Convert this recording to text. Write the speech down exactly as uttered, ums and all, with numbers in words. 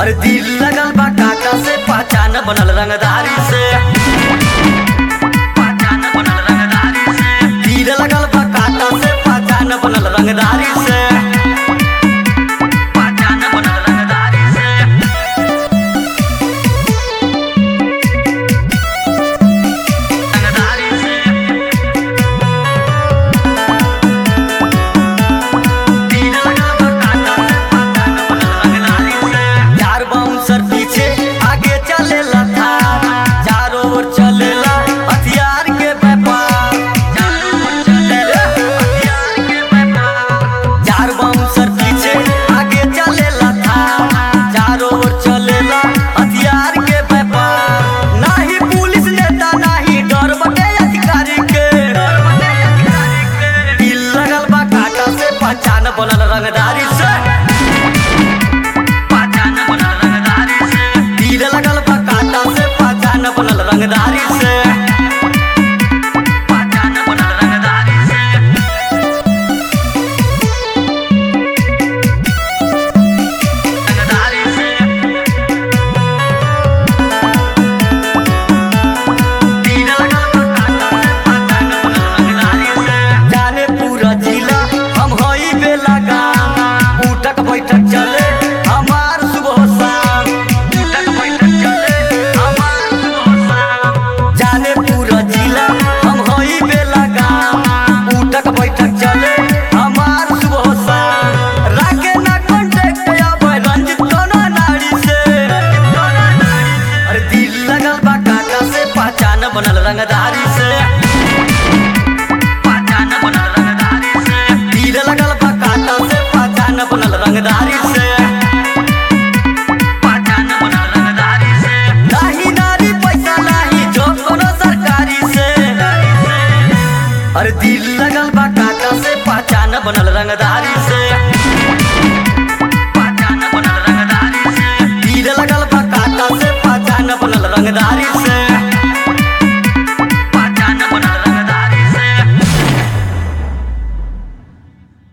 अरे दिल लगल बा काका से पहचान बनल रंगदारी से, पहचान बनल रंगदारी से। दिल लगल बा काका से पहचान बनल रंगदारी से, पहचान बनल रंगदारी से। रंगदारी से दिल लगल बा काका से पहचान बनल रंगदारी से। चार बाउंसर पीछे आगे चलेला था, चारों ओर चलेला हथियार के व्यापार, चारों ओर चलेला हथियार के व्यापार। चार बाउंसर पीछे आगे चलेला था, चारों ओर चलेला हथियार के व्यापार। ना ही पुलिस नेता ना ही डर बटे अधिकारी के, दिल लगल बा काका से पहचान बनल रंगदारी से, पहचान बनल रंगदारी से। दिल लगल बा काका से पहचान बनल रंगदारी से, पहचान बनल रंगदारी से। रंगदारी से दिल लगल बा काका से पहचान बनल रंगदारी से। जाने पूरा जिला हम हई बेला गाम, उठक बैठक चले हमार सुबह शाम, उठक बैठक चले हमार सुबह शाम। जाने पूरा जिला हम हई बेला गाम, उठक बैठक चले हमार सुबह शाम। राखे ना कॉन्टेक्ट अब रंजित कोनो नारी से, अरे दिल लगल बा काका से पहचान बनल रंगदारी से, पहचान बनल रंगदारी से। दिल लगल बा काका से पहचान बनल रंगदारी से, पहचान बनल रंगदारी से। नाही नारी पैसा नाही जॉब कोनो सरकारी से, अरे दिल लगल बा काका से पहचान बनल रंगदारी से, पहचान बनल रंगदारी से। दिल लगल बा काका से पहचान बनल रंगदारी से।